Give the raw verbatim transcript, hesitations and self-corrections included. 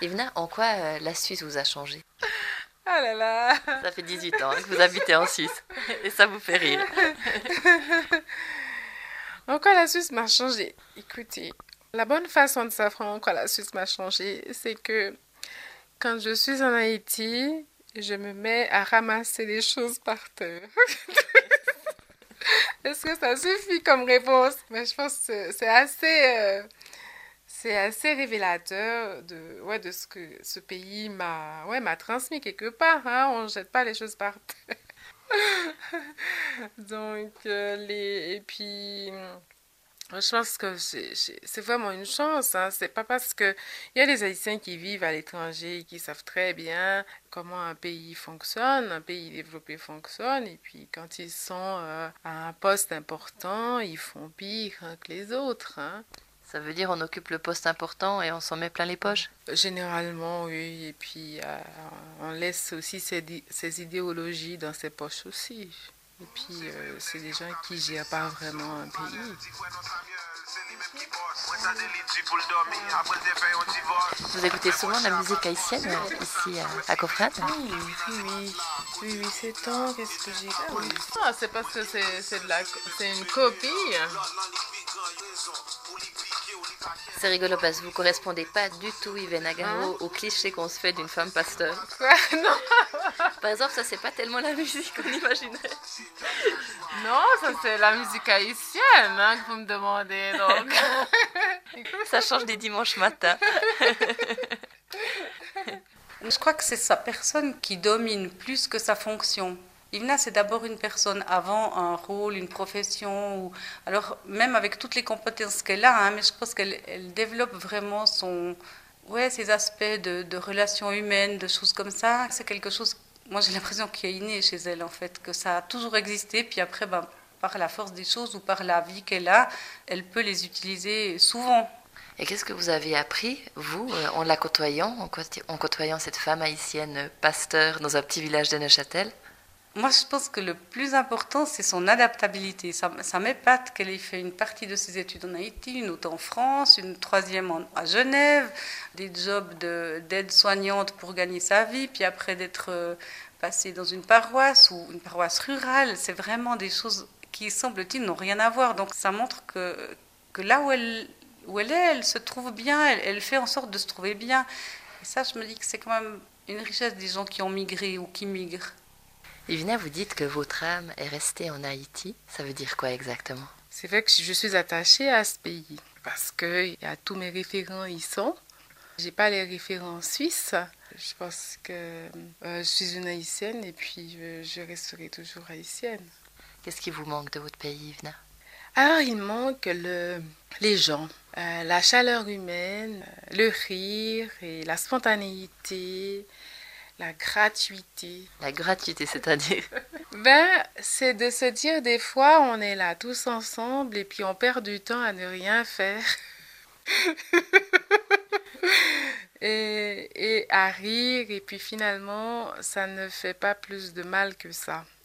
Ivna, en quoi euh, la Suisse vous a changé? Ah là là. Ça fait dix-huit ans hein, que vous habitez en Suisse et ça vous fait rire. En quoi la Suisse m'a changé? Écoutez, la bonne façon de savoir en quoi la Suisse m'a changé, c'est que quand je suis en Haïti, je me mets à ramasser les choses par terre. Est-ce que ça suffit comme réponse? Mais je pense que c'est assez, euh, c'est assez révélateur de, ouais, de ce que ce pays m'a, ouais, m'a transmis quelque part. Hein. On ne jette pas les choses par terre. Donc, euh, les, et puis, je pense que c'est c'est- c'est vraiment une chance. Hein. C'est pas parce que il y a des Haïtiens qui vivent à l'étranger et qui savent très bien comment un pays fonctionne, un pays développé fonctionne, et puis quand ils sont euh, à un poste important, ils font pire hein, que les autres. Hein. Ça veut dire on occupe le poste important et on s'en met plein les poches? Généralement, oui, et puis euh, on laisse aussi ces, di- ces idéologies dans ses poches aussi. Et puis, euh, c'est des gens qui gèrent pas vraiment un pays. Vous écoutez souvent la musique haïtienne euh, ici à, à Cofrane? Oui, oui, oui, oui, oui, c'est tant, qu'est-ce que j'ai oui. Ah, c'est parce que c'est c'est de la, c'est une copie. C'est rigolo parce que vous correspondez pas du tout, Yves Hein? Nagaro, au cliché qu'on se fait d'une femme pasteur. Quoi? Non, Par exemple, ça c'est pas tellement la musique qu'on imaginerait. non, ça c'est la musique haïtienne hein, que vous me demandez, donc. Ça change des dimanches matins. Je crois que c'est sa personne qui domine plus que sa fonction. Ivna, c'est d'abord une personne avant un rôle, une profession, ou alors même avec toutes les compétences qu'elle a, hein, mais je pense qu'elle elle développe vraiment son, ouais, ses aspects de, de relations humaines, de choses comme ça. C'est quelque chose, moi j'ai l'impression qui est inné chez elle en fait, que ça a toujours existé, puis après, ben, par la force des choses ou par la vie qu'elle a, elle peut les utiliser souvent. Et qu'est-ce que vous avez appris, vous, euh, en la côtoyant, en, côtoy- en côtoyant cette femme haïtienne euh, pasteur dans un petit village de Neuchâtel? Moi, je pense que le plus important, c'est son adaptabilité. Ça, ça m'épate qu'elle ait fait une partie de ses études en Haïti, une autre en France, une troisième en- à Genève, des jobs de- d'aide-soignante pour gagner sa vie, puis après d'être euh, passée dans une paroisse ou une paroisse rurale. C'est vraiment des choses qui, semble-t-il, n'ont rien à voir. Donc ça montre que, que là où elle, où elle est, elle se trouve bien, elle, elle fait en sorte de se trouver bien. Et ça, je me dis que c'est quand même une richesse des gens qui ont migré ou qui migrent. Ivina, vous dites que votre âme est restée en Haïti. Ça veut dire quoi exactement? C'est vrai que je suis attachée à ce pays parce que y a tous mes référents y sont. J'ai pas les référents suisses. Je pense que euh, je suis une haïtienne et puis je, je resterai toujours haïtienne. Qu'est-ce qui vous manque de votre pays, Ivna? Alors il manque le, les gens, euh, la chaleur humaine, euh, le rire et la spontanéité, la gratuité. La gratuité, c'est-à-dire? Ben, c'est de se dire des fois on est là tous ensemble et puis on perd du temps à ne rien faire. et, et à rire, et puis finalement, ça ne fait pas plus de mal que ça.